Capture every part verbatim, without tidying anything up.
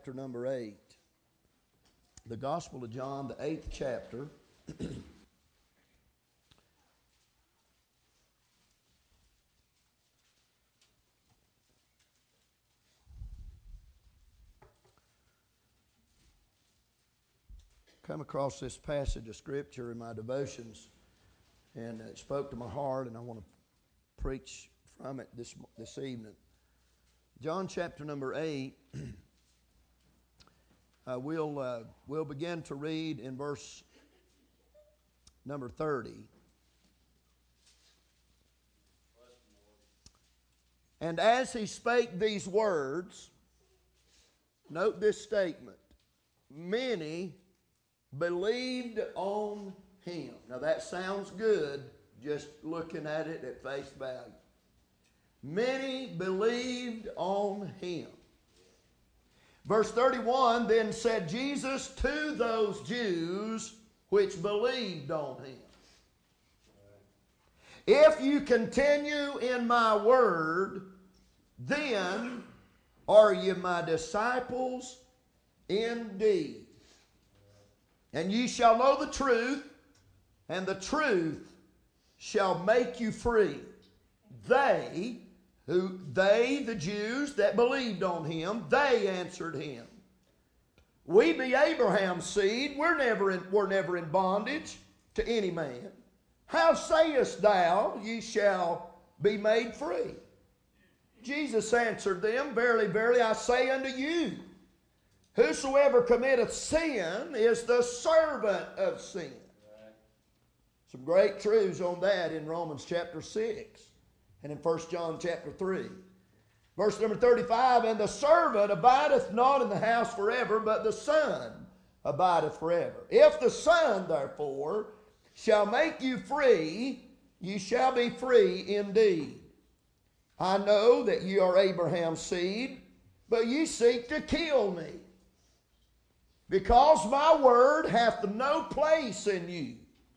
chapter number eight. The Gospel of John, the eighth chapter. Come across this passage of Scripture in my devotions, and it spoke to my heart, and I want to preach from it this this evening. John chapter number eight. uh, we'll uh, we'll begin to read in verse number thirty. And as he spake these words, note this statement: many believed on him. Now that sounds good just looking at it at face value. Many believed on him. Verse thirty-one, then said Jesus to those Jews which believed on him, if you continue in my word, then are you my disciples indeed. And ye shall know the truth, and the truth shall make you free. They, who they, the Jews that believed on him, they answered him, we be Abraham's seed, we're never in, we're never in bondage to any man. How sayest thou, ye shall be made free? Jesus answered them, verily, verily, I say unto you, whosoever committeth sin is the servant of sin. Right. Some great truths on that in Romans chapter six and in First John chapter three. Verse number thirty-five, and the servant abideth not in the house forever, but the Son abideth forever. If the Son, therefore, shall make you free, ye shall be free indeed. I know that ye are Abraham's seed, but ye seek to kill me, because my word hath no place in you.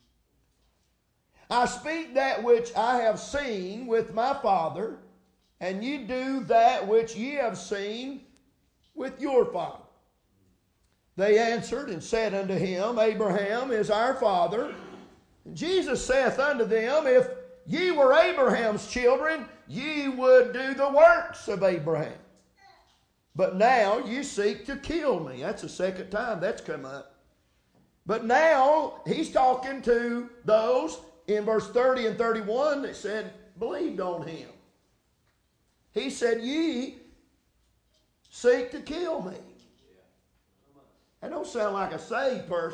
I speak that which I have seen with my Father, and ye do that which ye have seen with your father. They answered and said unto him, Abraham is our father. And Jesus saith unto them, if ye were Abraham's children, ye would do the works of Abraham. But now you seek to kill me. That's the second time that's come up. But now he's talking to those in verse thirty and thirty-one that said, believed on him. He said, ye seek to kill me. That don't sound like a saved person.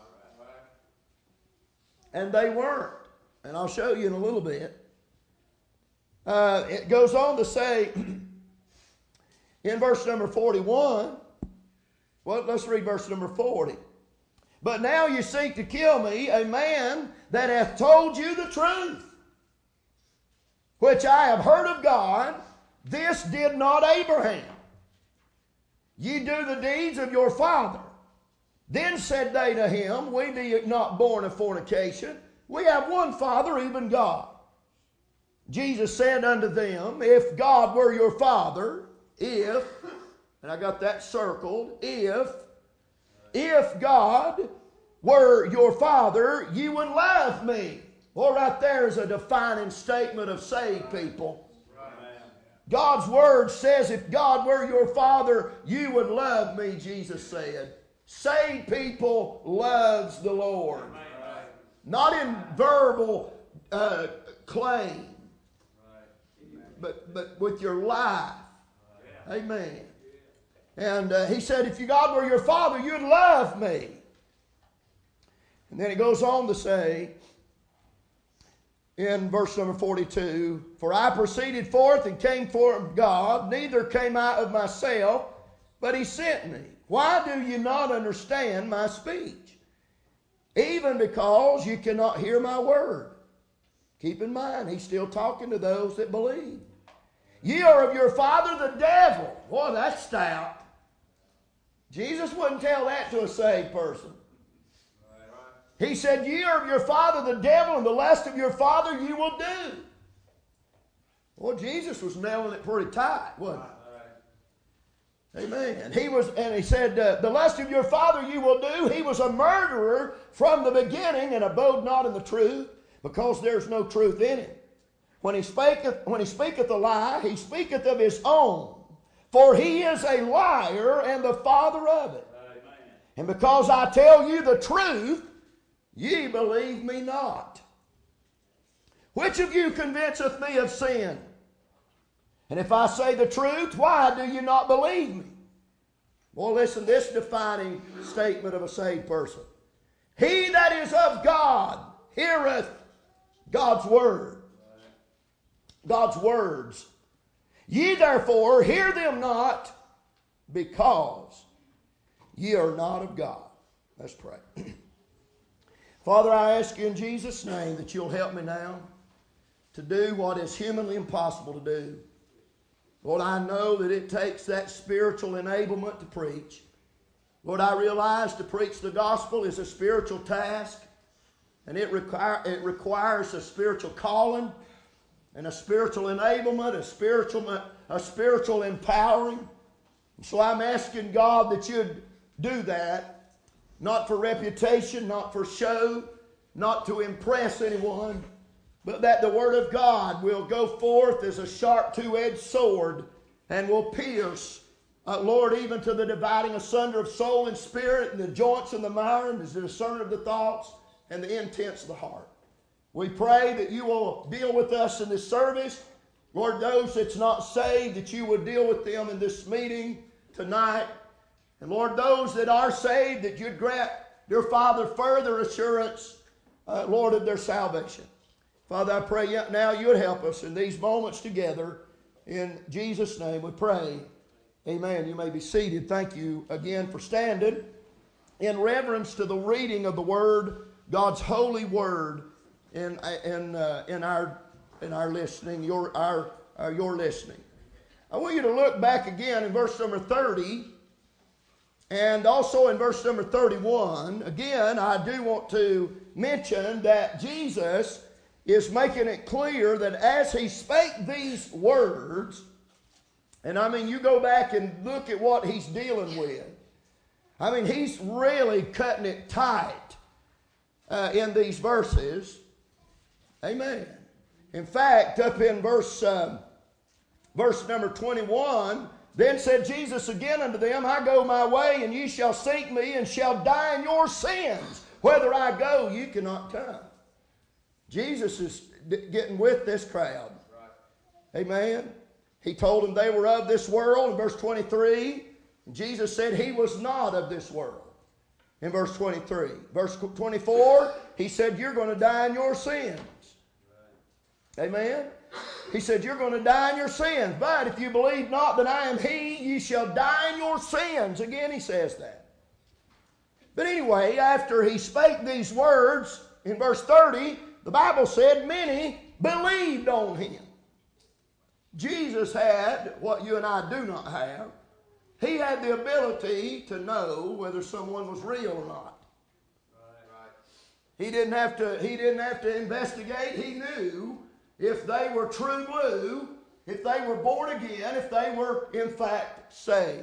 And they weren't. And I'll show you in a little bit. Uh, it goes on to say, in verse number forty-one, well, let's read verse number forty. But now you seek to kill me, a man that hath told you the truth, which I have heard of God. This did not Abraham. Ye do the deeds of your father. Then said they to him, we be not born of fornication. We have one Father, even God. Jesus said unto them, if God were your Father, if, and I got that circled, if, if God were your Father, you would love me. Well, right there is a defining statement of saved people. God's word says, if God were your Father, you would love me, Jesus said. Saved people loves the Lord. Not in verbal uh, claim, but, but with your life. Amen. And uh, he said, if God were your Father, you'd love me. And then it goes on to say, in verse number forty-two, for I proceeded forth and came forth of God, neither came I of myself, but he sent me. Why do you not understand my speech? Even because you cannot hear my word. Keep in mind, he's still talking to those that believe. Ye are of your father the devil. Boy, that's stout. Jesus wouldn't tell that to a saved person. He said, ye are of your father the devil, and the lust of your father you will do. Well, Jesus was nailing it pretty tight, wasn't he? Amen. He was, and he said, uh, the lust of your father you will do. He was a murderer from the beginning and abode not in the truth, because there's no truth in him. When he speaketh, when he speaketh a lie, he speaketh of his own, for he is a liar and the father of it. Amen. And because I tell you the truth, ye believe me not. Which of you convinceth me of sin? And if I say the truth, why do you not believe me? Well, listen, this defining statement of a saved person. He that is of God heareth God's word. God's words. Ye therefore hear them not, because ye are not of God. Let's pray. Father, I ask you in Jesus' name that you'll help me now to do what is humanly impossible to do. Lord, I know that it takes that spiritual enablement to preach. Lord, I realize to preach the gospel is a spiritual task, and it, require, it requires a spiritual calling and a spiritual enablement, a spiritual, a spiritual empowering. And so I'm asking God that you'd do that, not for reputation, not for show, not to impress anyone, but that the Word of God will go forth as a sharp two-edged sword and will pierce, uh, Lord, even to the dividing asunder of soul and spirit, and the joints and the marrow, and the discerner of the thoughts and the intents of the heart. We pray that you will deal with us in this service. Lord, those that's not saved, that you would deal with them in this meeting tonight. And Lord, those that are saved, that you'd grant, dear Father, further assurance, uh, Lord, of their salvation. Father, I pray now you would help us in these moments together. In Jesus' name we pray. Amen. You may be seated. Thank you again for standing in reverence to the reading of the Word, God's holy Word, in in uh, in our in our listening, your our, our your listening. I want you to look back again in verse number thirty, and also in verse number thirty-one. Again, I do want to mention that Jesus is making it clear that as he spake these words, and I mean, you go back and look at what he's dealing with. I mean, he's really cutting it tight uh, in these verses. Amen. In fact, up in verse, uh, verse number twenty-one, then said Jesus again unto them, I go my way, and ye shall seek me, and shall die in your sins. Whither I go, you cannot come. Jesus is getting with this crowd. Right. Amen. He told them they were of this world in verse twenty-three. Jesus said he was not of this world in verse twenty-three. Verse twenty-four, he said you're going to die in your sins. Right. Amen. He said you're going to die in your sins. But if you believe not that I am he, ye shall die in your sins. Again, he says that. But anyway, after he spake these words in verse thirty, the Bible said many believed on him. Jesus had what you and I do not have. He had the ability to know whether someone was real or not. Right, right. He didn't have to, he didn't have to investigate. He knew if they were true blue, if they were born again, if they were in fact saved.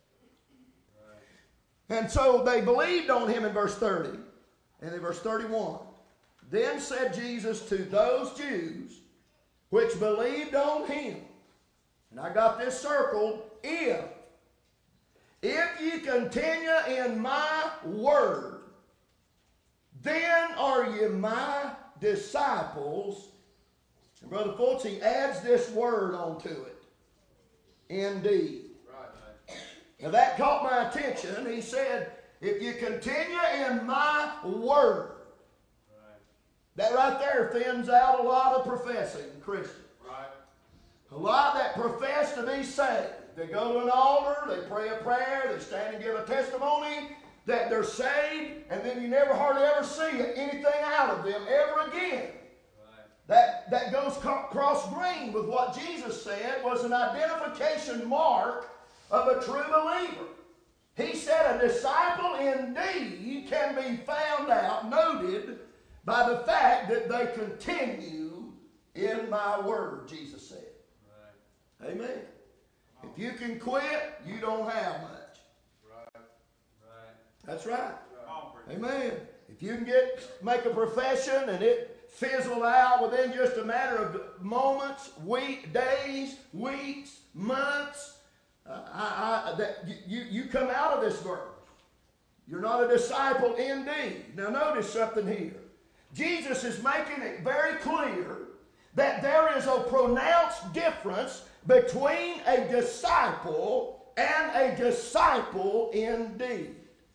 Right. And so they believed on him in verse thirty. And in verse thirty-one, then said Jesus to those Jews which believed on him, and I got this circled, if, if ye continue in my word, then are ye my disciples. And Brother Fultz, he adds this word onto it. Indeed. Right. Now that caught my attention. He said, if you continue in my word. That right there thins out a lot of professing Christians. Right. A lot that profess to be saved. They go to an altar, they pray a prayer, they stand and give a testimony that they're saved, and then you never hardly ever see anything out of them ever again. Right. That, that goes cross grain with what Jesus said was an identification mark of a true believer. He said a disciple indeed can be found out, noted, by the fact that they continue in my word, Jesus said. Right. Amen. If you can quit, you don't have much. Right. Right. That's right. Right. Amen. If you can get make a profession and it fizzle out within just a matter of moments, week, days, weeks, months, uh, I, I, that you, you come out of this verse. You're not a disciple indeed. Now notice something here. Jesus is making it very clear that there is a pronounced difference between a disciple and a disciple indeed.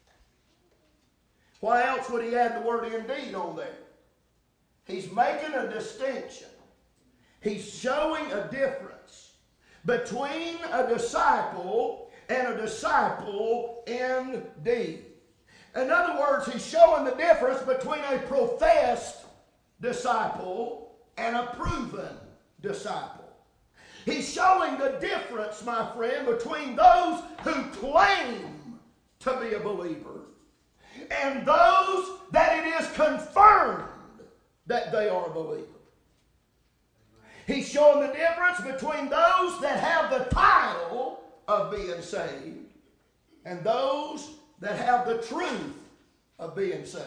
Why else would he add the word indeed on there? He's making a distinction. He's showing a difference between a disciple and a disciple indeed. In other words, he's showing the difference between a professed disciple and a proven disciple. He's showing the difference, my friend, between those who claim to be a believer and those that it is confirmed that they are a believer. He's showing the difference between those that have the title of being saved and those that have the truth of being saved.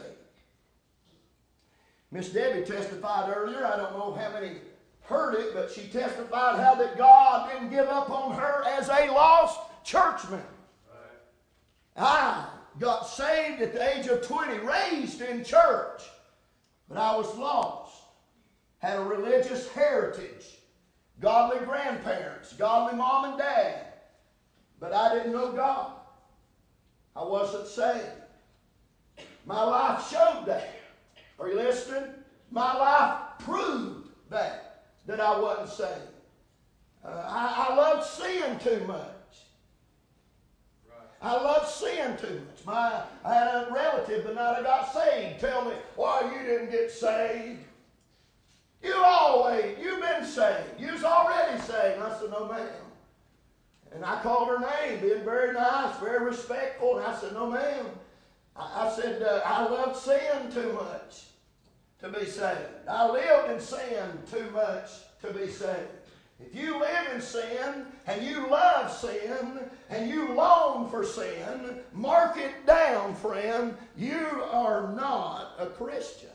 Miss Debbie testified earlier, I don't know how many heard it, but she testified how that God didn't give up on her as a lost churchman. Right. I got saved at the age of twenty, raised in church, but I was lost. Had a religious heritage, godly grandparents, godly mom and dad, but I didn't know God. I wasn't saved. My life showed that. Are you listening? My life proved that, that I wasn't saved. Uh, I, I loved sin too much. Right. I loved sin too much. My, I had a relative the night I got saved tell me, why you didn't get saved? You always, you've been saved. You was already saved. And I said, no ma'am. And I called her name, being very nice, very respectful. And I said, no ma'am. I, I said, uh, I loved sin too much to be saved. I lived in sin too much to be saved. If you live in sin and you love sin and you long for sin, mark it down, friend. You are not a Christian.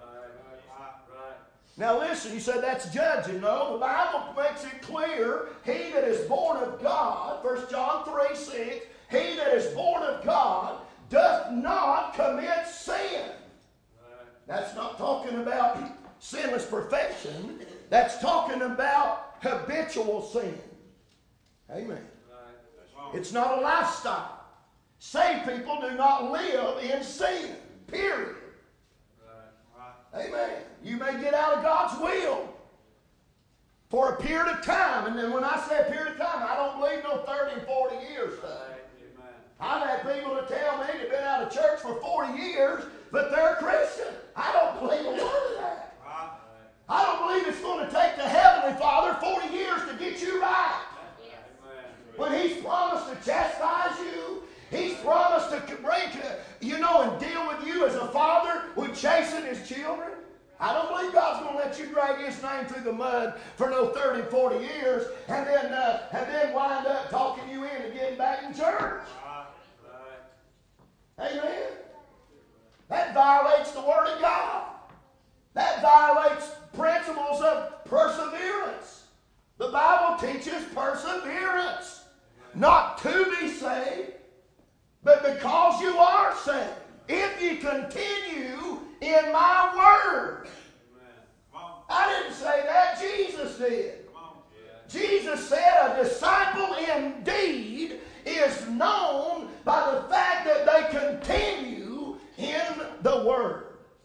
Now listen, you said that's judging. No, the Bible makes it clear, he that is born of God, First John three six, he that is born of God doth not commit sin. That's not talking about sinless perfection. That's talking about habitual sin. Amen. It's not a lifestyle. Saved people do not live in sin. Period. Amen. You may get out of God's will for a period of time. And then when I say a period of time, I don't believe no thirty and forty years stuff. I've had people to tell me they've been out of church for forty years, but they're a Christian. I don't believe a word of that. I don't believe it's going to take the Heavenly Father forty years to get you right. When He's promised to chastise you, He's promised to bring to, you know, and deal with you as a father would chasten his children. I don't believe God's going to let you drag His name through the mud for no thirty, forty years and then uh, and then wind up talking you into getting back in church. Amen. That violates the Word of God. That violates principles of perseverance. The Bible teaches perseverance. Not to be saved, but because you are saved. If you continue in my word. I didn't say that. Jesus did. Jesus said a disciple indeed is known by the fact that they continue in the word.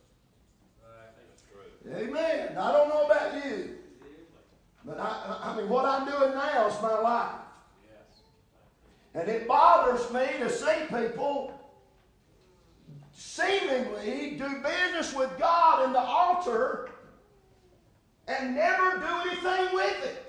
Amen. I don't know about you, but I, I mean, what I'm doing now is my life. And it bothers me to see people seemingly do business with God in the altar and never do anything with it.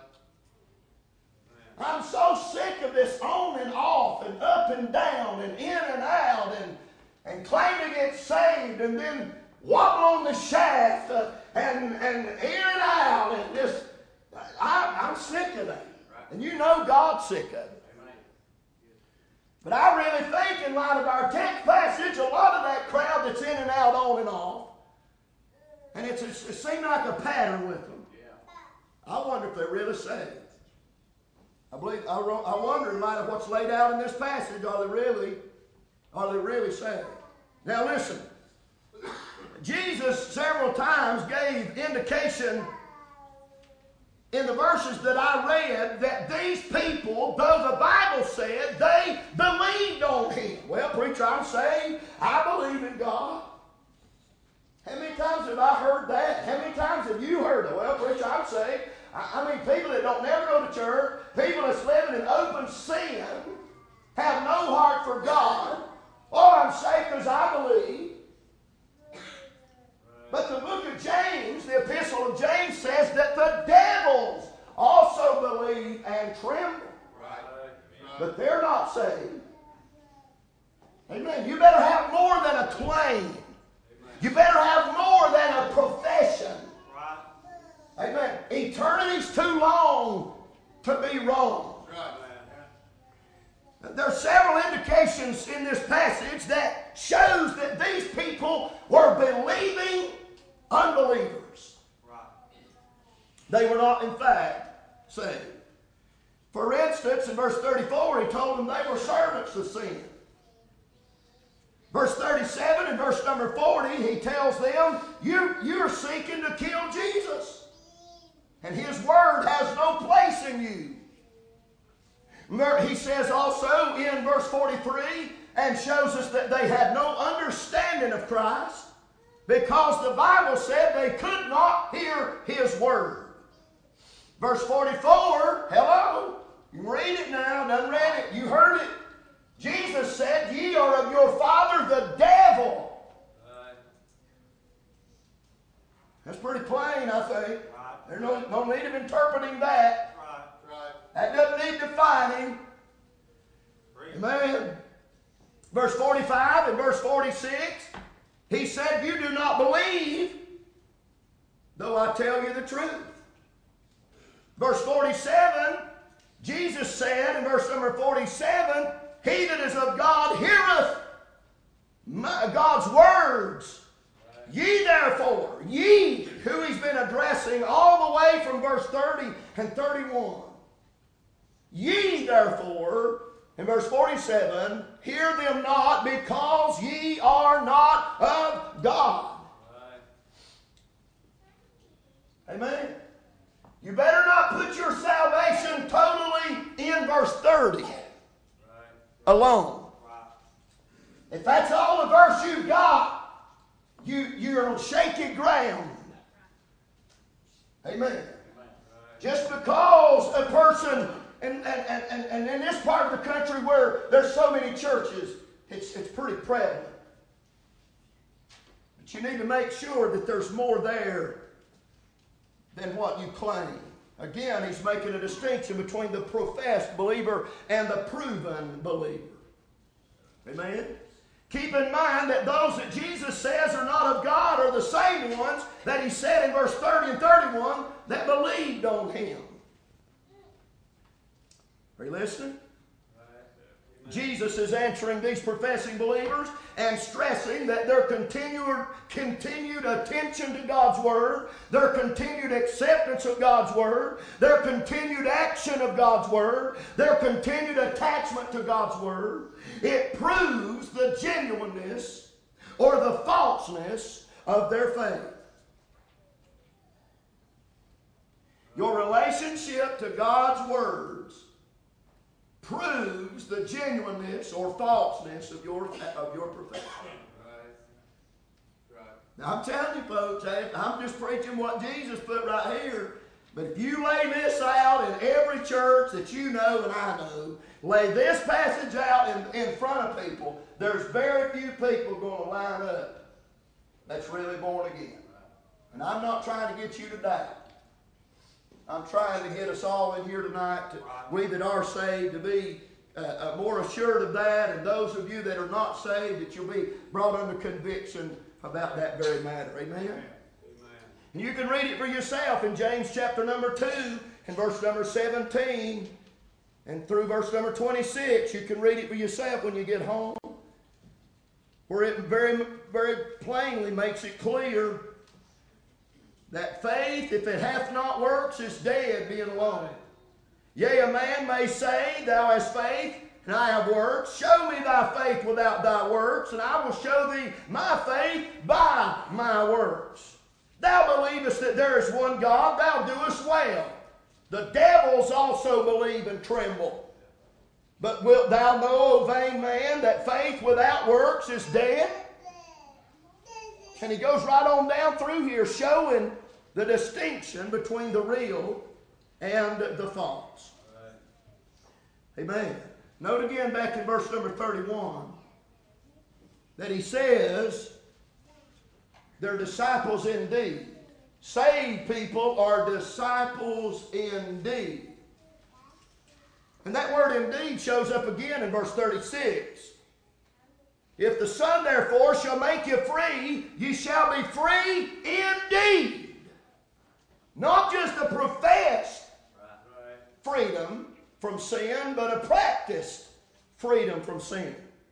I'm so sick of this on and off and up and down and in and out and, and claiming it's saved and then wobble on the shaft uh, and, and in and out and just, I, I'm sick of that. And you know God's sick of it. But I really think, in light of our text passage, a lot of that crowd that's in and out, on and off, and it's, it's, it seemed like a pattern with them. I wonder if they're really saved. I believe. I, I wonder, in light of what's laid out in this passage, are they really, are they really saved? Now listen. Jesus several times gave indication in the verses that I read that these people, though the Bible said they believed on Him. Well, preacher, I'm saved. I believe in God. How many times have I heard that? How many times have you heard it? Well, preacher, I'm saved. I, I mean, people that don't never go to church, people that's living in open sin, have no heart for God. Oh, I'm saved because I believe. But the book of James, the epistle of James, says that the devils also believe and tremble. Right. But they're not saved. Amen. You better have more than a claim. Amen. You better have more than a profession. Right. Amen. Eternity's too long to be wrong. Right. There are several indications in this passage that shows that these people were believing unbelievers. Right. They were not, in fact, saved. For instance, in verse thirty-four, he told them they were servants of sin. Verse thirty-seven and verse number forty, he tells them, you, you're seeking to kill Jesus. And His word has no place in you. He says also in verse forty-three, and shows us that they had no understanding of Christ, because the Bible said they could not hear His word. Verse forty-four, hello, you read it now, done read it, you heard it. Jesus said, ye are of your father the devil. Right. That's pretty plain, I think. Right. There's no, no need of interpreting that. Right. Right. That doesn't need defining. Amen. Verse forty-five and verse forty-six, he said, you do not believe, though I tell you the truth. Verse forty-seven, Jesus said in verse number forty-seven, he that is of God heareth my, God's words. Right. Ye therefore, ye, who he's been addressing all the way from verse thirty and thirty-one. Ye therefore, in verse forty-seven, hear them not, because ye are not of God. Right. Amen. You better not put your salvation totally in verse thirty. Right. Alone. Right. If that's all the verse you've got, you, you're on shaky ground. Amen. Right. Just because a person... And, and, and, and in this part of the country where there's so many churches, it's, it's pretty prevalent. But you need to make sure that there's more there than what you claim. Again, he's making a distinction between the professed believer and the proven believer. Amen? Keep in mind that those that Jesus says are not of God are the same ones that he said in verse thirty and thirty-one that believed on him. Are you listening? Right. Jesus is answering these professing believers and stressing that their continued, continued attention to God's Word, their continued acceptance of God's Word, their continued action of God's Word, their continued attachment to God's Word, it proves the genuineness or the falseness of their faith. Your relationship to God's words proves the genuineness or falseness of your of your profession. Right. Right. Now I'm telling you folks, I'm just preaching what Jesus put right here. But if you lay this out in every church that you know and I know, lay this passage out in, in front of people, there's very few people going to line up that's really born again. And I'm not trying to get you to doubt. I'm trying to get us all in here tonight, to, we that are saved, to be uh, uh, more assured of that, and those of you that are not saved, that you'll be brought under conviction about that very matter. Amen? Amen. And you can read it for yourself in James chapter number two and verse number seventeen. And through verse number twenty-six, you can read it for yourself when you get home, where it very, very plainly makes it clear that faith, if it hath not works, is dead, being alone. Yea, a man may say, Thou hast faith, and I have works. Show me thy faith without thy works, and I will show thee my faith by my works. Thou believest that there is one God, thou doest well. The devils also believe and tremble. But wilt thou know, O vain man, that faith without works is dead? And he goes right on down through here, showing the distinction between the real and the false. Amen. Note again back in verse number thirty-one that he says they're disciples indeed. Saved people are disciples indeed. And that word indeed shows up again in verse thirty-six. If the Son therefore shall make you free, ye shall be free indeed. Not just a professed freedom from sin, but a practiced freedom from sin.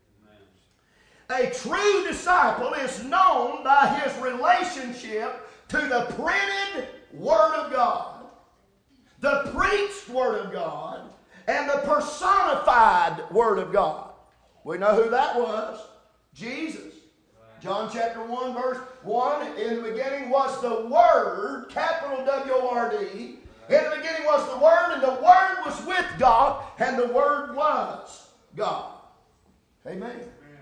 A true disciple is known by his relationship to the printed Word of God, the preached Word of God, and the personified Word of God. We know who that was. Jesus. John chapter one, verse one, in the beginning was the Word, capital W O R D. In the beginning was the Word, and the Word was with God, and the Word was God. Amen.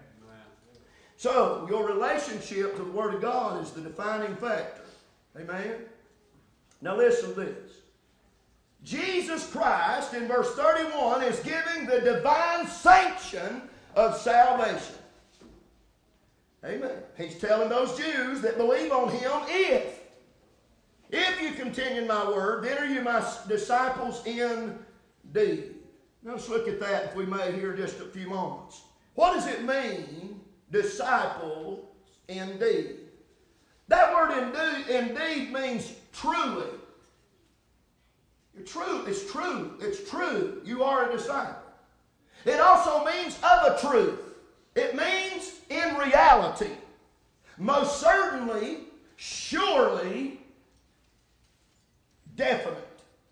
So, your relationship to the Word of God is the defining factor. Amen. Now listen to this. Jesus Christ, in verse thirty-one, is giving the divine sanction of salvation. Amen. He's telling those Jews that believe on Him, if, if you continue in my word, then are you my disciples indeed. Now let's look at that, if we may, here just a few moments. What does it mean, disciples indeed? That word indeed, indeed means truly. You're true. It's true. It's true. You are a disciple. It also means of a truth. It means in reality. Most certainly, surely, definite.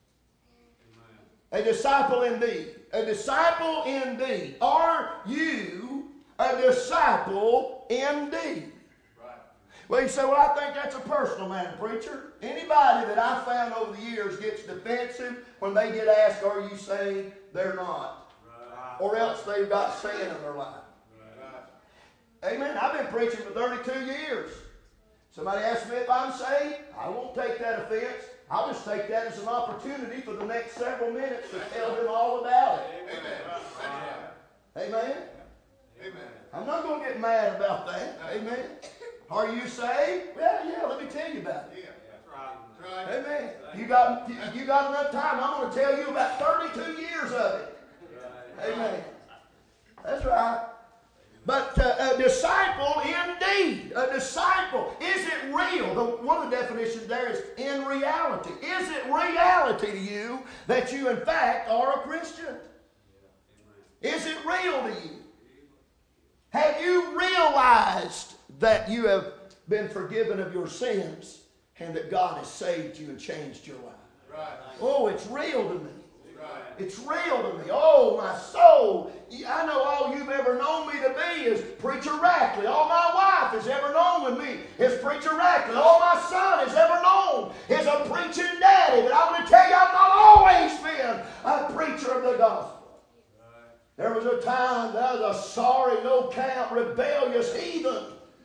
A disciple indeed. A disciple indeed. Are you a disciple indeed? Right. Well, you say, well, I think that's a personal matter, preacher. Anybody that I've found over the years gets defensive when they get asked, are you saved? They're not. Right. Or else they've got sin in their life. Right. Amen. I've been preaching for thirty-two years. Somebody asks me if I'm saved, I won't take that offense. I'll just take that as an opportunity for the next several minutes to tell them all about it. Amen. Amen. Amen. I'm not going to get mad about that. Amen. Are you saved? Well, yeah, let me tell you about it. Yeah, right. Amen. You got, you got enough time. I'm going to tell you about thirty-two years of it. Amen. That's right. But uh, a disciple indeed. A disciple. Is it real? The, one of the definitions there is in reality. Is it reality to you that you in fact are a Christian? Is it real to you? Have you realized that you have been forgiven of your sins and that God has saved you and changed your life? Right. Oh, it's real to me. Right. It's real to me. Oh, my soul. I know all you've ever known me to be is Preacher Rackley. All my wife has ever known with me is Preacher Rackley. All my son has ever known is a preaching daddy. But I'm going to tell you, I've not always been a preacher of the gospel. Right. There was a time that I was a sorry, no-count, rebellious heathen.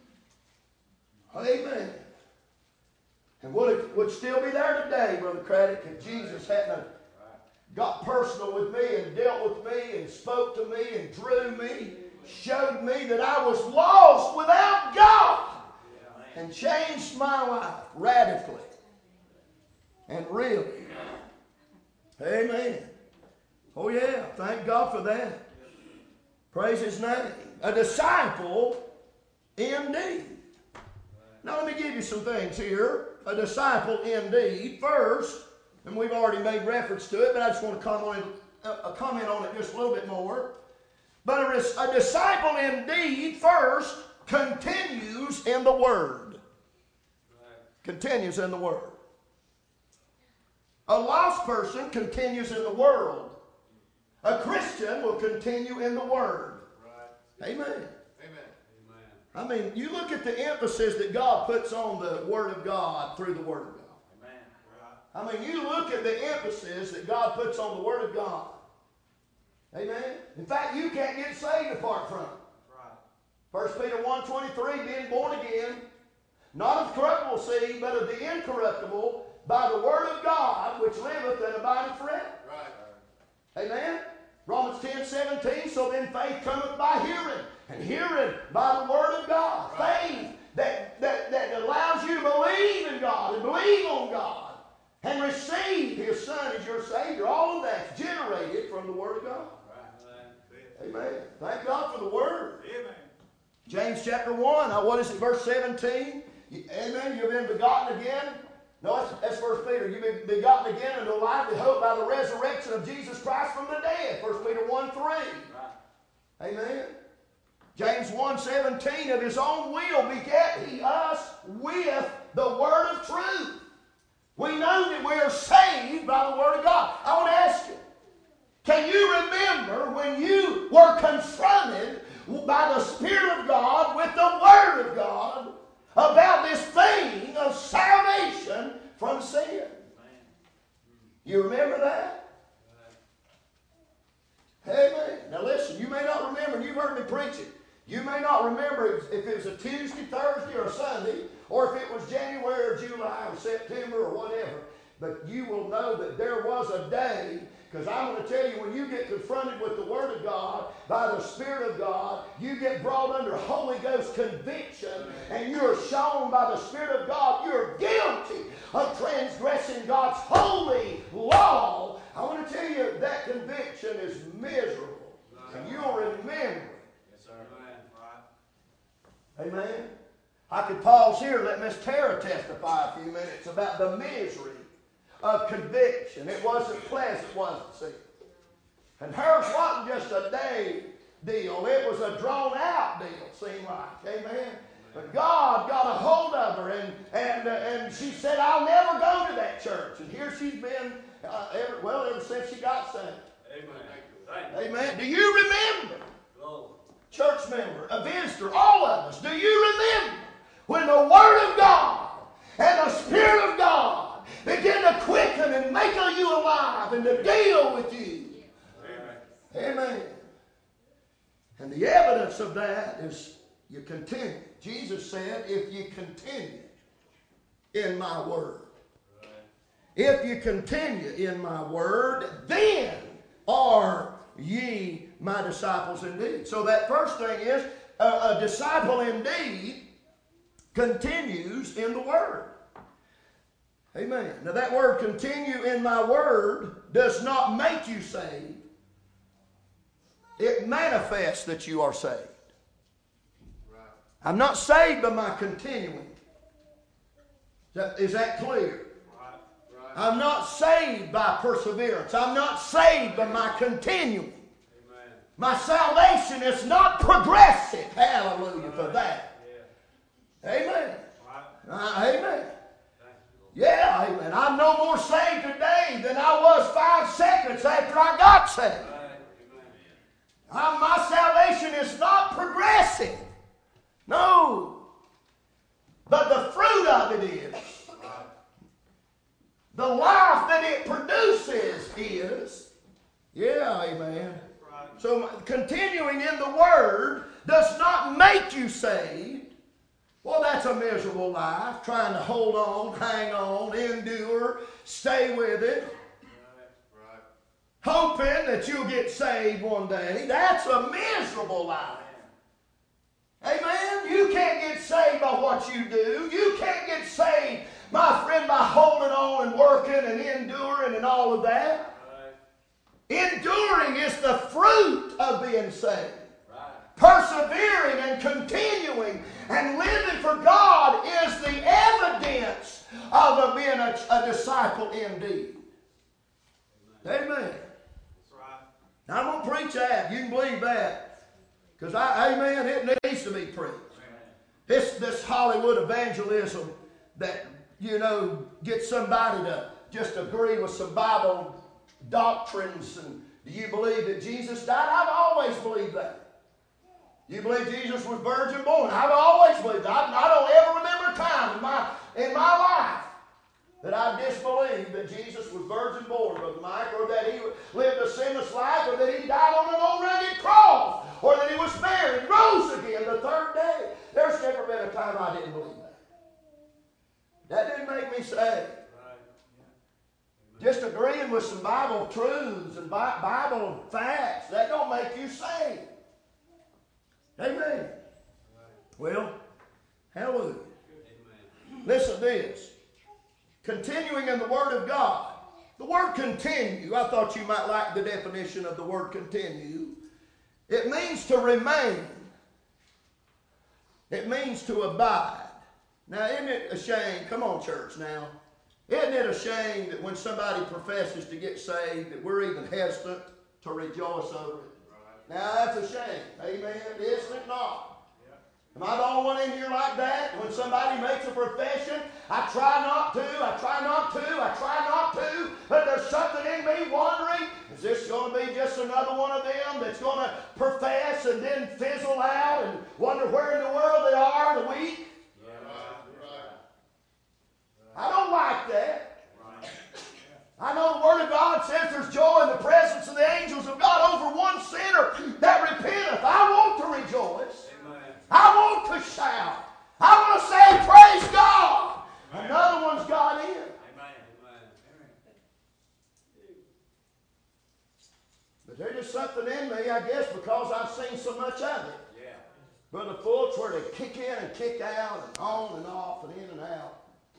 Amen. And would it would still be there today, Brother Craddock, if Jesus hadn't got personal with me and dealt with me and spoke to me and drew me, showed me that I was lost without God, and changed my life radically and really. Amen. Oh yeah, thank God for that. Praise His name. A disciple indeed. Now let me give you some things here. A disciple indeed. First, and we've already made reference to it, but I just want to comment a comment on it just a little bit more. But a, a disciple indeed first continues in the Word. Right. Continues in the Word. A lost person continues in the world. A Christian will continue in the Word. Right. Amen. Amen. I mean, you look at the emphasis that God puts on the Word of God through the Word of God. Amen. Right. I mean, you look at the emphasis that God puts on the Word of God. Amen. In fact, you can't get saved apart from it. Right. First Peter one twenty-three, being born again, not of corruptible seed, but of the incorruptible, by the Word of God, which liveth and abideth forever. Right. Amen. Romans ten seventeen, so then faith cometh by hearing, and hearing by the Word of God. Right. Faith that, that, that allows you to believe in God and believe on God and receive His Son as your Savior. All of that's generated from the Word of God. Right. Amen. Thank God for the Word. Amen. James chapter one, now what is it, verse seventeen? Amen. You've been begotten again. No, that's, that's First Peter. You've been begotten again into a lively hope by the resurrection of Jesus Christ from the dead. First Peter one three. Right. Amen. James one seventeen, of His own will begat He us with the word of truth. We know that we are saved by the Word of God. I want to ask you, can you remember when you were confronted by the Spirit of God with the Word of God about this thing of salvation from sin? You remember that? Amen. Now listen, you may not remember, and you've heard me preach it. You may not remember if it was a Tuesday, Thursday, or Sunday, or if it was January or July or September or whatever. But you will know that there was a day, because I'm going to tell you, when you get confronted with the Word of God, by the Spirit of God, you get brought under Holy Ghost conviction, and you're shown by the Spirit of God you're guilty of transgressing God's holy law. I want to tell you that conviction is miserable, and you'll remember. Yes, sir. Amen. Amen. I could pause here and let Miss Tara testify a few minutes about the misery of conviction. It wasn't pleasant, was it? See? And hers wasn't just a day deal. It was a drawn-out deal, seemed like. Amen. But God got a hold of her, and and uh, and she said, "I'll never go to that church." And here she's been, uh, ever, well, ever since she got saved. Amen. Amen. Do you remember? Church member, a visitor, all of us, do you remember when the Word of God and the Spirit of God begin to quicken and make you alive and to deal with you? Amen. Amen. And the evidence of that is you continue. Jesus said, if you continue in my Word, if you continue in my Word, then are ye my disciples indeed. So that first thing is, a, a disciple indeed continues in the Word. Amen. Now that word, continue in my Word, does not make you saved. It manifests that you are saved. Right. I'm not saved by my continuing. Is that, is that clear? Right. Right. I'm not saved by perseverance. I'm not saved by my continuing. My salvation is not progressive. Hallelujah for that. Amen. Uh, amen. Yeah, amen. I'm no more saved today than I was five seconds after I got saved. Uh, my salvation is not progressive. No. But the fruit of it is. The life that it produces is. Yeah, amen. So continuing in the Word does not make you saved. Well, that's a miserable life, trying to hold on, hang on, endure, stay with it. Right, right. Hoping that you'll get saved one day. That's a miserable life. Amen? You can't get saved by what you do. You can't get saved, my friend, by holding on and working and enduring and all of that. Enduring is the fruit of being saved. Right. Persevering and continuing and living for God is the evidence of a being a, a disciple indeed. Amen. Amen. That's right. Now, I'm going to preach that. You can believe that. Because, I, amen, it needs to be preached. This, this Hollywood evangelism that, you know, gets somebody to just agree with some Bible doctrines. And do you believe that Jesus died? I've always believed that. You believe Jesus was virgin born? I've always believed that. I, I don't ever remember a time in my, in my life that I disbelieved that Jesus was virgin born, Brother Mike, or that he lived a sinless life, or that he died on an old rugged cross, or that he was buried, rose again the third day. There's never been a time I didn't believe that. That didn't make me saved. Just agreeing with some Bible truths and Bible facts, that don't make you saved. Amen. Well, hallelujah. Listen to this. Continuing in the Word of God. The word continue, I thought you might like the definition of the word continue. It means to remain. It means to abide. Now, isn't it a shame? Come on, church, now. Isn't it a shame that when somebody professes to get saved that we're even hesitant to rejoice over it? Right. Now, that's a shame. Amen. Isn't it not? Am I the only one in here like that? When somebody makes a profession, I try not to, I try not to, I try not to, but there's something in me wondering, is this going to be just another one of them that's going to profess and then fizzle out and wonder where in the world they are in a week? I don't like that. I know the Word of God says there's joy in the presence of the angels of God over one sinner that repenteth. I want to rejoice. Amen. I want to shout. I want to say, praise God. Amen. Another one's got in. Amen. But there's just something in me, I guess, because I've seen so much of it. Yeah. Brother Fultz, where they kick in and kick out and on and off and in and out.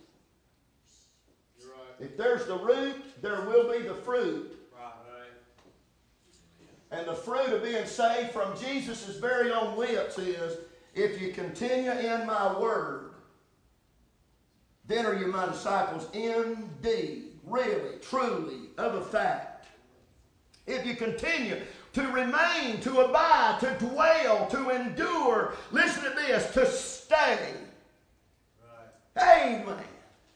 If there's the root, there will be the fruit. Right. And the fruit of being saved from Jesus' very own lips is, if you continue in my word, then are you my disciples indeed, really, truly, of a fact. If you continue to remain, to abide, to dwell, to endure, listen to this, to stay. Right. Amen.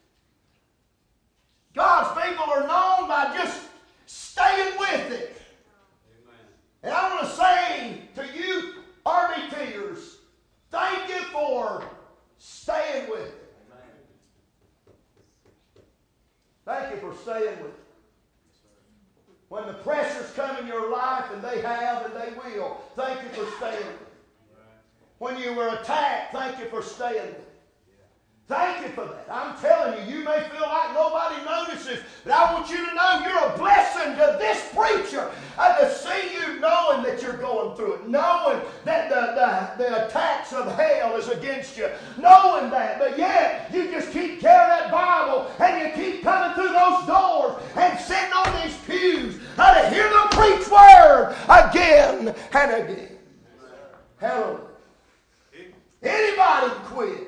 God's people are known by just staying with it. Amen. And I want to say to you, R B Ters, thank you for staying with it. Amen. Thank you for staying with it. When the pressures come in your life, and they have and they will, thank you for staying with it. When you were attacked, thank you for staying with it. Thank you for that. I'm telling you, you may feel like nobody notices, but I want you to know you're a blessing to this preacher. Uh, to see you knowing that you're going through it, knowing that the, the, the attacks of hell is against you, knowing that, but yet you just keep carrying that Bible and you keep coming through those doors and sitting on these pews uh, to hear them preach word again and again. Hallelujah. Anybody can quit.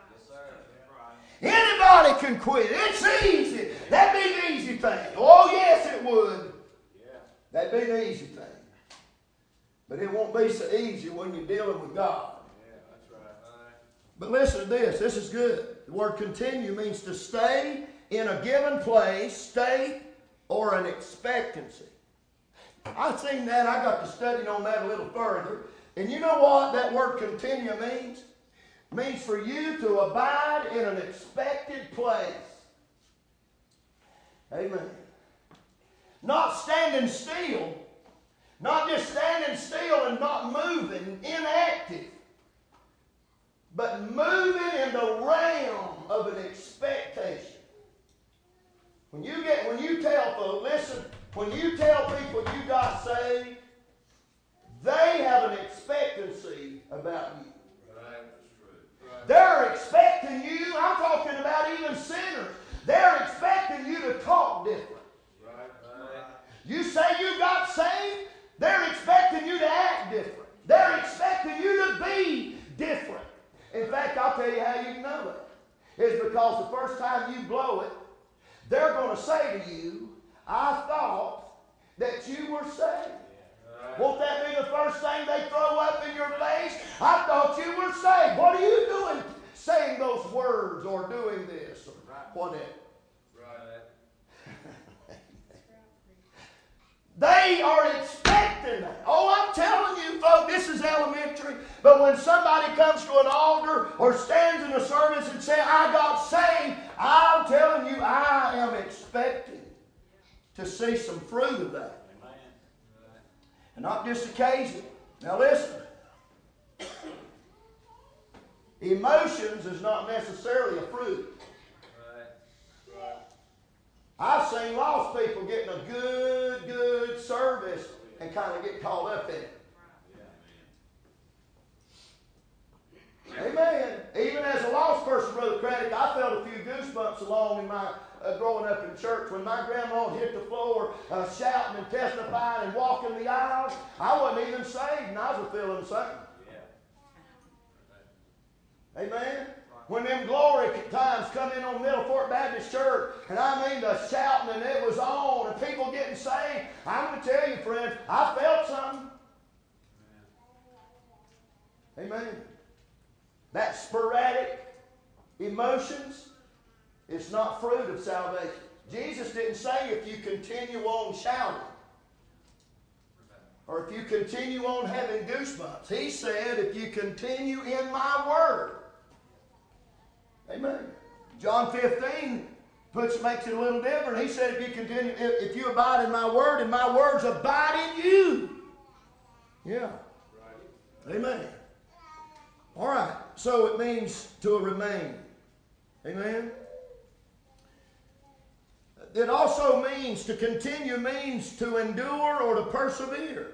Anybody can quit. It's easy. That'd be the easy thing. Oh, yes, it would. Yeah. That'd be the easy thing. But it won't be so easy when you're dealing with God. Yeah, that's right. But listen to this. This is good. The word continue means to stay in a given place, state, or an expectancy. I've seen that. I got to studying on that a little further. And you know what that word continue means? Means for you to abide in an expected place. Amen. Not standing still. Not just standing still and not moving, inactive. But moving in the realm of an expectation. When you get, when you tell folks, listen, when you tell people you got saved, they have an expectancy about you. They're expecting you, I'm talking about even sinners, they're expecting you to talk different. Right, right. You say you got saved, they're expecting you to act different. They're expecting you to be different. In fact, I'll tell you how you know it. It's because the first time you blow it, they're going to say to you, I thought that you were saved. Right. Won't that be the first thing they throw up in your face? I thought you were saved. What are you doing saying those words or doing this or whatever? They are expecting that. Oh, I'm telling you, folks, this is elementary. But when somebody comes to an altar or stands in a service and says, I got saved, I'm telling you, I am expecting to see some fruit of that. Amen. And not just occasionally. Now listen. Emotions is not necessarily a fruit. I've seen lost people getting a good, good service and kind of get caught up in it. Amen. Even as a lost person, Brother Craddock, I felt a few goosebumps along in my uh, growing up in church. When my grandma hit the floor uh, shouting and testifying and walking the aisles, I wasn't even saved and I was feeling something. Amen. When them glory times come in on Middle Fork Baptist Church, and I mean the shouting and it was on, and people getting saved, I'm going to tell you, friends, I felt something. Amen. Amen. That sporadic emotions is not fruit of salvation. Jesus didn't say if you continue on shouting, or if you continue on having goosebumps. He said if you continue in my word. Amen. John fifteen puts, makes it a little different. He said, if you continue, if, if you abide in my word, and my words abide in you. Yeah. Right. Amen. All right. So it means to remain. Amen. It also means to continue means to endure or to persevere.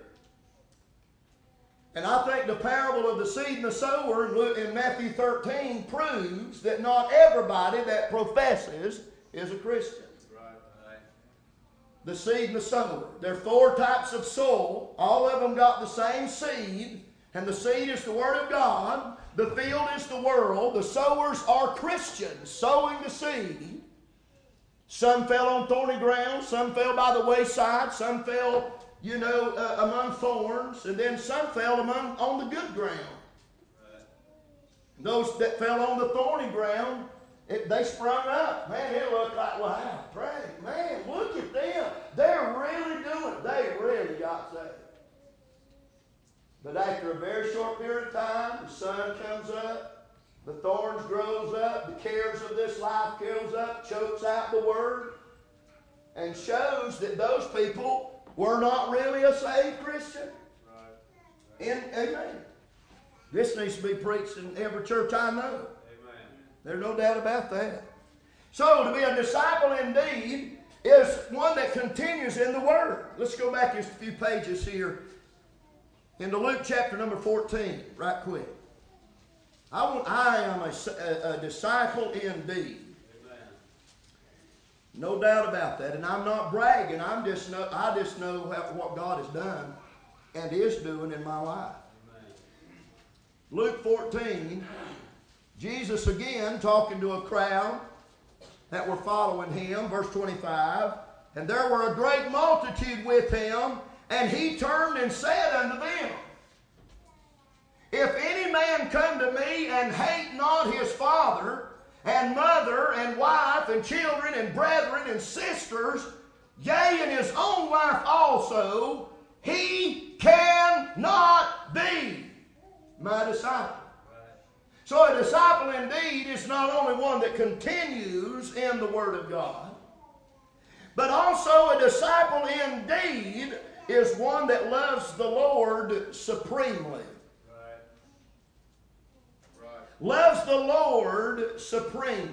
And I think the parable of the seed and the sower in Matthew thirteen proves that not everybody that professes is a Christian. Right, right. The seed and the sower. There are four types of soil. All of them got the same seed. And the seed is the Word of God. The field is the world. The sowers are Christians sowing the seed. Some fell on thorny ground. Some fell by the wayside. Some fell, you know, uh, among thorns, and then some fell among on the good ground. Right. Those that fell on the thorny ground, it, they sprung up. Man, it looked like, wow, pray, man, look at them. They're really doing it. They really got saved. But after a very short period of time, the sun comes up, the thorns grows up, the cares of this life goes up, chokes out the word, and shows that those people were not really a saved Christian. Right. And, amen. This needs to be preached in every church I know. Amen. There's no doubt about that. So to be a disciple indeed is one that continues in the Word. Let's go back just a few pages here into Luke chapter number fourteen, right quick. I want. I am a, a, a disciple indeed. No doubt about that. And I'm not bragging. I'm just know, I just know what God has done and is doing in my life. Amen. Luke fourteen, Jesus again talking to a crowd that were following him. Verse twenty-five. And there were a great multitude with him, and he turned and said unto them, If any man come to me and hate not his father, and mother, and wife, and children, and brethren, and sisters, yea, and his own life also, he cannot be my disciple. Right. So a disciple indeed is not only one that continues in the Word of God, but also a disciple indeed is one that loves the Lord supremely. Loves the Lord supremely.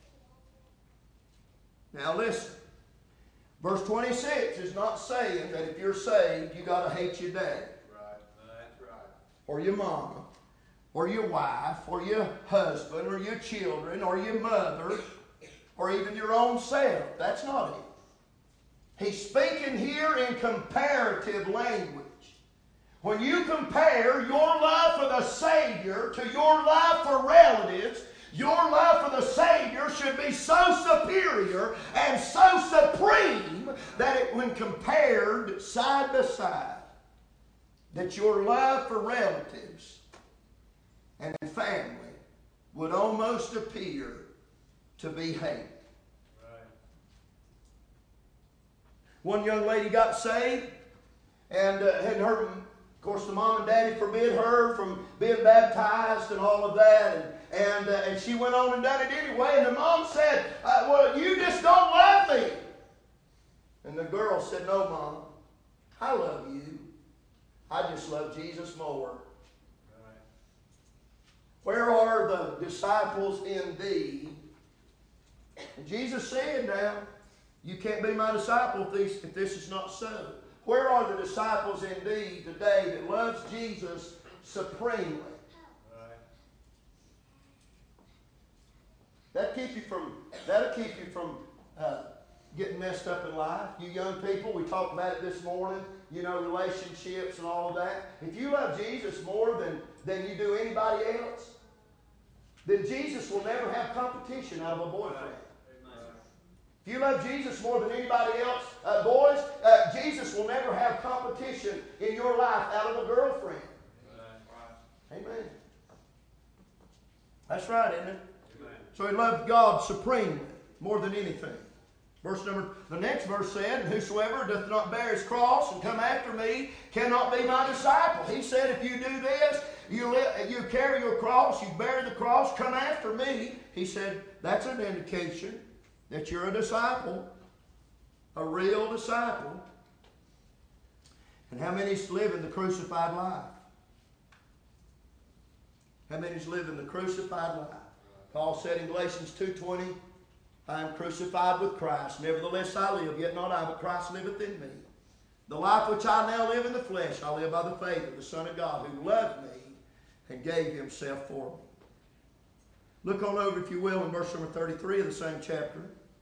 Now listen. Verse twenty-six is not saying that if you're saved, you got to hate your dad. Right. That's right. Or your mama. Or your wife. Or your husband. Or your children. Or your mother. Or even your own self. That's not it. He's speaking here in comparative language. When you compare your love for the Savior to your love for relatives, your love for the Savior should be so superior and so supreme that it, when compared side by side, that your love for relatives and family would almost appear to be hate. Right. One young lady got saved, and uh, had her, of course, the mom and daddy forbid her from being baptized and all of that, and and, uh, and she went on and done it anyway. And the mom said, uh, "Well, you just don't love me." And the girl said, "No, Mom, I love you. I just love Jesus more." Right. Where are the disciples in thee? And Jesus said, now, you can't be my disciple if this, if this is not so. Where are the disciples in thee today that loves Jesus supremely? Right. That'll keep you from, that'll keep you from uh, getting messed up in life. You young people, we talked about it this morning, you know, relationships and all of that. If you love Jesus more than, than you do anybody else, then Jesus will never have competition out of a boyfriend. If you love Jesus more than anybody else, uh, boys, uh, Jesus will never have competition in your life out of a girlfriend. Right. Amen. That's right, isn't it? Amen. So he loved God supremely, more than anything. Verse number, the next verse said, "And whosoever doth not bear his cross and come after me cannot be my disciple." He said, if you do this, you, li- you carry your cross, you bear the cross, come after me. He said, that's an indication that you're a disciple, a real disciple. And how many's living the crucified life? How many's living the crucified life? Paul said in Galatians two twenty, "I am crucified with Christ. Nevertheless I live, yet not I, but Christ liveth in me. The life which I now live in the flesh, I live by the faith of the Son of God, who loved me and gave himself for me." Look on over, if you will, in verse number thirty-three of the same chapter.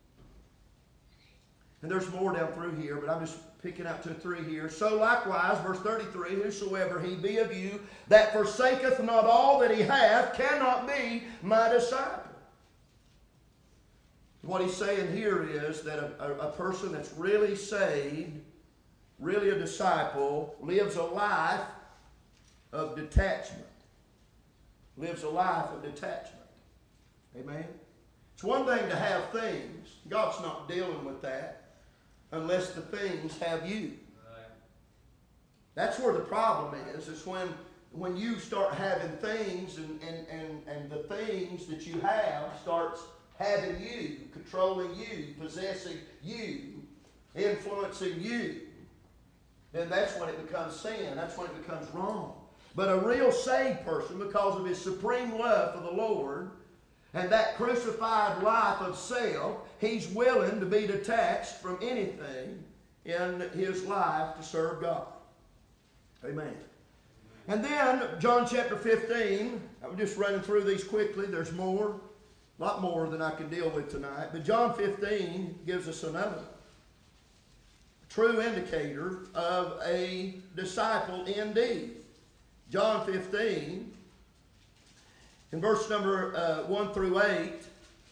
And there's more down through here, but I'm just picking out two or three here. "So likewise," verse thirty-three, "whosoever he be of you that forsaketh not all that he hath cannot be my disciple." What he's saying here is that a, a, a person that's really saved, really a disciple, lives a life of detachment. Lives a life of detachment. Amen? It's one thing to have things. God's not dealing with that unless the things have you. Right. That's where the problem is, is when, when you start having things and, and, and, and the things that you have starts having you, controlling you, possessing you, influencing you, then that's when it becomes sin. That's when it becomes wrong. But a real saved person, because of his supreme love for the Lord and that crucified life of self, he's willing to be detached from anything in his life to serve God. Amen. And then, John chapter fifteen, I'm just running through these quickly. There's more, a lot more than I can deal with tonight. But John fifteen gives us another true indicator of a disciple indeed. John fifteen, in verse number uh, one through eight,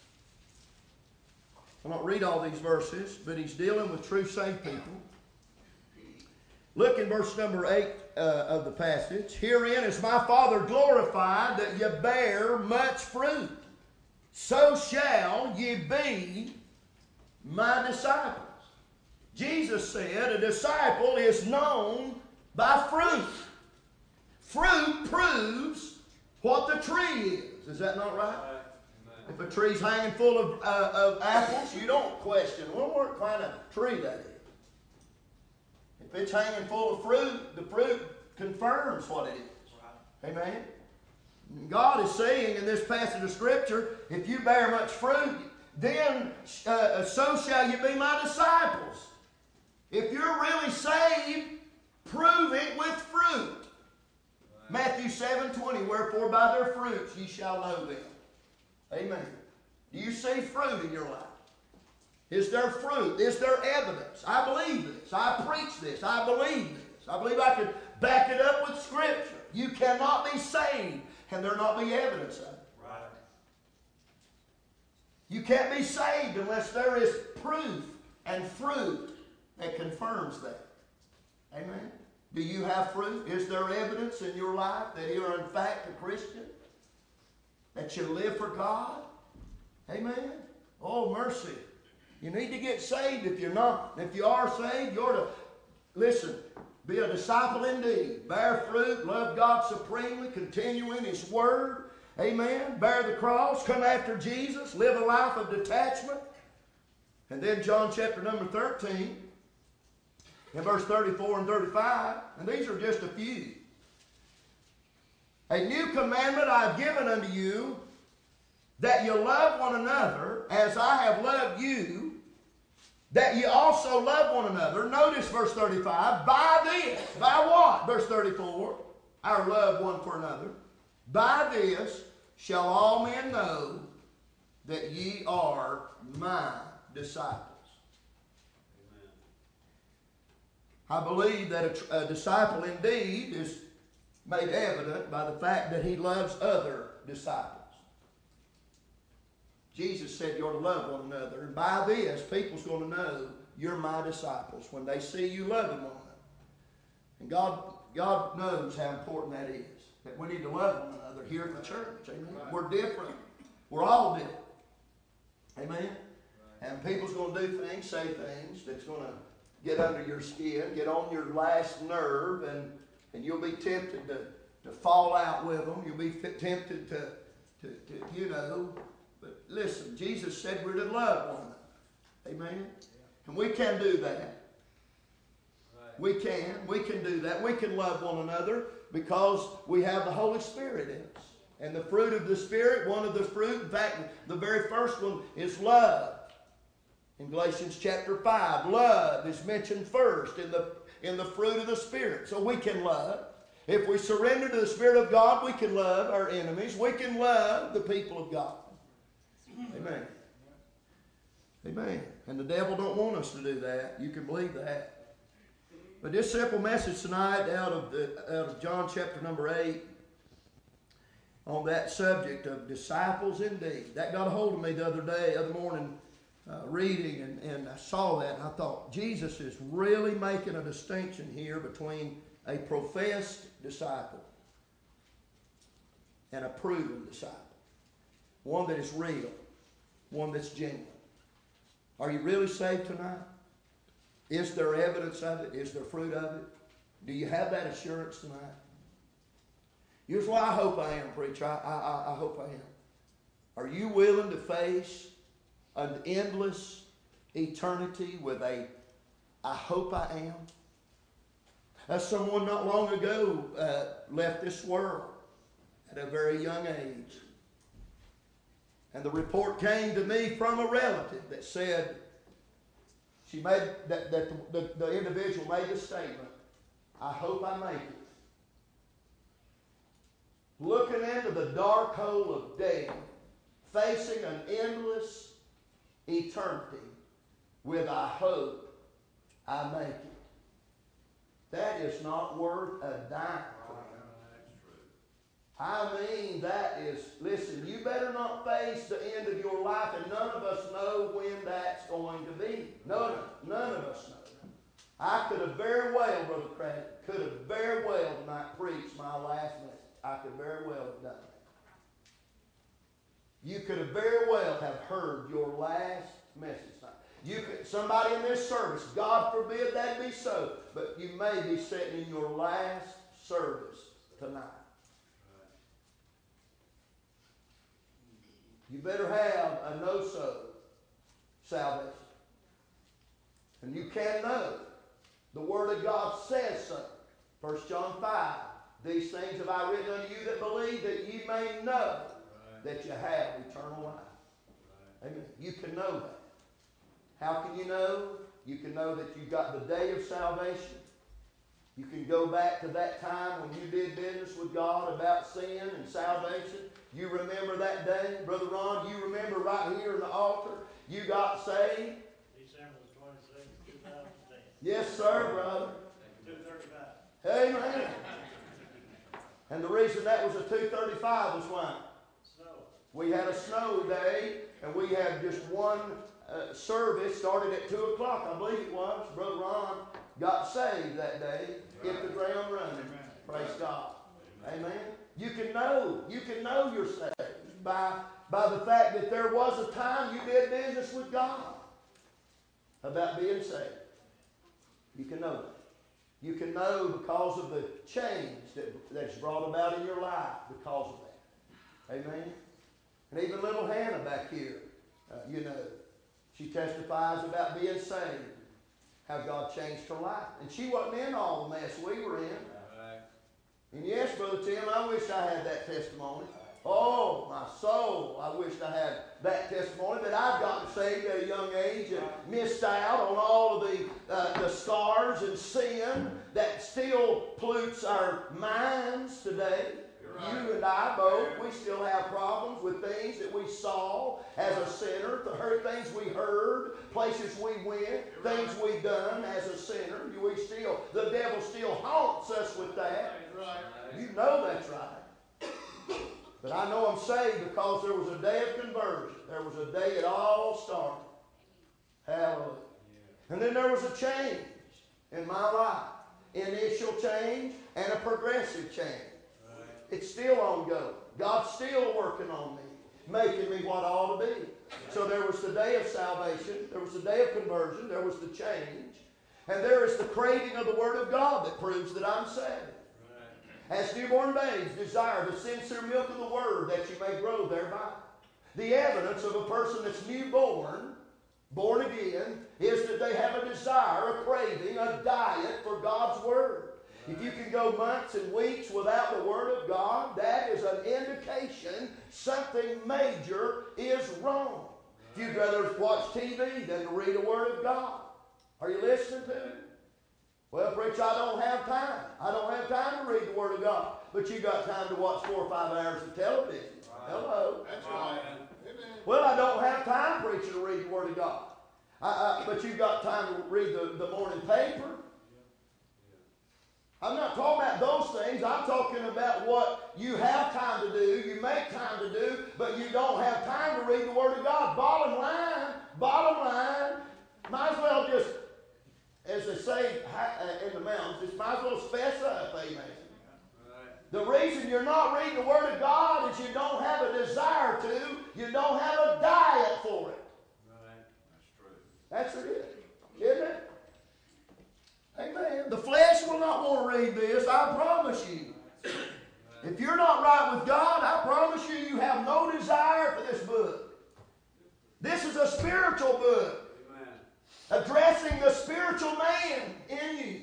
I'll not read all these verses, but he's dealing with true saved people. Look in verse number eight uh, of the passage. "Herein is my Father glorified, that ye bear much fruit. So shall ye be my disciples." Jesus said a disciple is known by fruit. Fruit proves what the tree is. Is that not right? Right. If a tree's hanging full of, uh, of apples, you don't question, well, what kind of tree that is. If it's hanging full of fruit, the fruit confirms what it is. Right. Amen? God is saying in this passage of Scripture, if you bear much fruit, then uh, so shall you be my disciples. If you're really saved, prove it with fruit. Matthew seven twenty, "Wherefore by their fruits ye shall know them." Amen. Do you see fruit in your life? Is there fruit? Is there evidence? I believe this. I preach this. I believe this. I believe I can back it up with Scripture. You cannot be saved and there not be evidence of it. Right. You can't be saved unless there is proof and fruit that confirms that. Amen? Do you have fruit? Is there evidence in your life that you are in fact a Christian? That you live for God? Amen? Oh, mercy. You need to get saved if you're not. If you are saved, you're to, listen, be a disciple indeed. Bear fruit, love God supremely, continue in His Word. Amen? Bear the cross, come after Jesus, live a life of detachment. And then John chapter number thirteen, in verse thirty-four and thirty-five, and these are just a few. A new commandment I have given unto you, that you love one another as I have loved you, that you also love one another. Notice verse thirty-five, by this, by what? Verse thirty-four, our love one for another. By this shall all men know that ye are my disciples. Amen. I believe that a, a disciple indeed is made evident by the fact that he loves other disciples. Jesus said you're to love one another. And by this, people's going to know you're my disciples when they see you loving one another. And God, God knows how important that is. That we need to love one another here in the church. Amen. Right. We're different. We're all different. Amen. Right. And people's going to do things, say things that's going to get under your skin, get on your last nerve, and, and you'll be tempted to, to fall out with them. You'll be tempted to, to, to, you know. But listen, Jesus said we're to love one another. Amen. Yeah. And we can do that. Right. We can. We can do that. We can love one another because we have the Holy Spirit in us. And the fruit of the Spirit, one of the fruit, in fact, the very first one is love. In Galatians chapter five, love is mentioned first in the, in the fruit of the Spirit. So we can love. If we surrender to the Spirit of God, we can love our enemies. We can love the people of God. Amen. Amen. And the devil don't want us to do that. You can believe that. But this simple message tonight out of the out of John chapter number eight on that subject of disciples indeed. That got a hold of me the other day, other morning, uh, reading, and, and I saw that and I thought, Jesus is really making a distinction here between a professed disciple and a proven disciple. One that is real. One that's genuine. Are you really saved tonight? Is there evidence of it? Is there fruit of it? Do you have that assurance tonight? Here's why I hope I am, preacher. I, I, I hope I am. Are you willing to face an endless eternity with a, I hope I am? As someone not long ago uh, left this world at a very young age. And the report came to me from a relative that said, she made, that, that the, the, the individual made the statement, I hope I make it. Looking into the dark hole of death, facing an endless eternity with I hope I make it. That is not worth a dime. I mean, that is, listen, you better not face the end of your life, and none of us know when that's going to be. None, none of us know. I could have very well, Brother Craig, could have very well tonight preached my last message. I could very well have done that. You could have very well have heard your last message tonight. You could, somebody in this service, God forbid that be so, but you may be sitting in your last service tonight. You better have a no-so salvation. And you can know. The Word of God says so. First John five. These things have I written unto you that believe, that ye may know right. that you have eternal life. Right. Amen. You can know that. How can you know? You can know that you've got the day of salvation. You can go back to that time when you did business with God about sin and salvation. You remember that day? Brother Ron, you remember right here in the altar, you got saved? December the twenty-sixth, two thousand ten. Yes, sir, brother. two thirty-five. Amen. And the reason that was a two thirty-five was why? Snow. We had a snow day, and we had just one uh, service, started at two o'clock, I believe it was. Brother Ron got saved that day, hit the ground running. Praise God. Amen. You can know, you can know you're saved by, by the fact that there was a time you did business with God about being saved. You can know that. You can know because of the change that, that's brought about in your life because of that. Amen. And even little Hannah back here, uh, you know, she testifies about being saved, how God changed her life. And she wasn't in all the mess we were in. And yes, Brother Tim, I wish I had that testimony. Oh, my soul, I wish I had that testimony that I've gotten saved at a young age and missed out on all of the, uh, the scars and sin that still pollutes our minds today. Right. You and I both, we still have problems with things that we saw as a sinner, the hurt things we heard, places we went, things we done as a sinner. We still, the devil still haunts us with that. You know that's right. But I know I'm saved because there was a day of conversion. There was a day it all started. Hallelujah. And then there was a change in my life. Initial change and a progressive change. It's still ongoing. God's still working on me, making me what I ought to be. So there was the day of salvation. There was the day of conversion. There was the change. And there is the craving of the Word of God that proves that I'm saved. As newborn babes desire the sincere milk of the Word that you may grow thereby. The evidence of a person that's newborn, born again, is that they have a desire, a craving, a diet for God's Word. If you can go months and weeks without the Word of God, that is an indication something major is wrong. If you'd rather watch T V than to read the Word of God. Are you listening to me? Well, preacher, I don't have time. I don't have time to read the Word of God. But you got time to watch four or five hours of television. Right. Hello. That's right. Well, I don't have time, preacher, to read the Word of God. I, I, but you've got time to read the, the morning paper. I'm not talking about those things. I'm talking about what you have time to do, you make time to do, but you don't have time to read the Word of God. Bottom line, bottom line, might as well just, as they say in the mountains, just might as well fess up, amen. The reason you're not reading the Word of God is you don't have a desire to, you don't have a diet for it. Right. That's true. That's it, isn't it? Amen. The flesh will not want to read this, I promise you. If you're not right with God, I promise you, you have no desire for this book. This is a spiritual book. Amen. Addressing the spiritual man in you.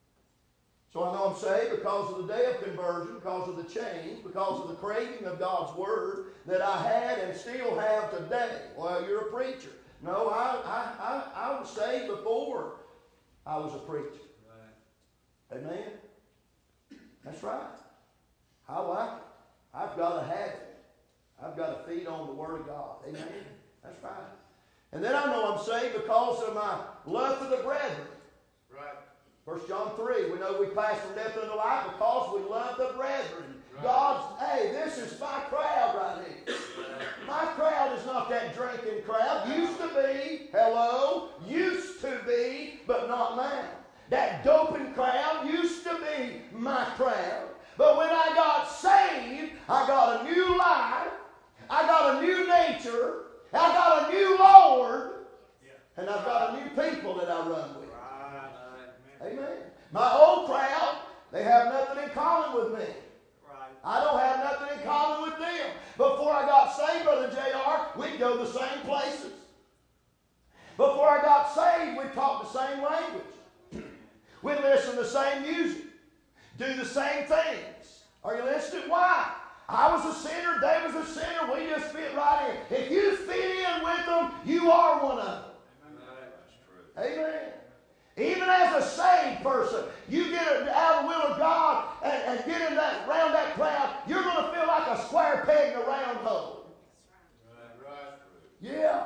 So I know I'm saved because of the day of conversion, because of the change, because of the craving of God's Word that I had and still have today. Well, you're a preacher. No, I, I, I, I was saved before I was a preacher. Right. Amen? That's right. I like it. I've got to have it. I've got to feed on the Word of God. Amen? That's right. And then I know I'm saved because of my love for the brethren. Right. First John three, we know we pass from death unto life because we love the brethren. Right. God's, hey, this is my crowd right here. My crowd is not that drinking crowd. Used to be, hello, used to be, but not now. That doping crowd used to be my crowd. But when I got saved, I got a new life. I got a new nature. I got a new Lord. And I've got a new people that I run with. Amen. My old crowd, they have nothing in common with me. I don't have nothing in common with them. Before I got saved, Brother J R, we'd go the same places. Before I got saved, we'd talk the same language. We'd listen to the same music. Do the same things. Are you listening? Why? I was a sinner, they was a sinner, we just fit right in. If you fit in with them, you are one of them. Amen. Amen. Even as a saved person, you get out of the will of God and, and get in that around that crowd, you're going to feel like a square peg in a round hole. Right, right. Yeah.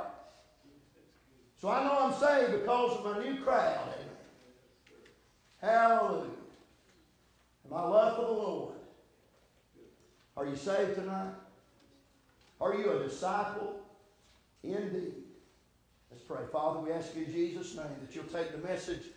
So I know I'm saved because of my new crowd. Hallelujah. And my love for the Lord. Are you saved tonight? Are you a disciple indeed? Let's pray. Father, we ask you in Jesus' name that you'll take the message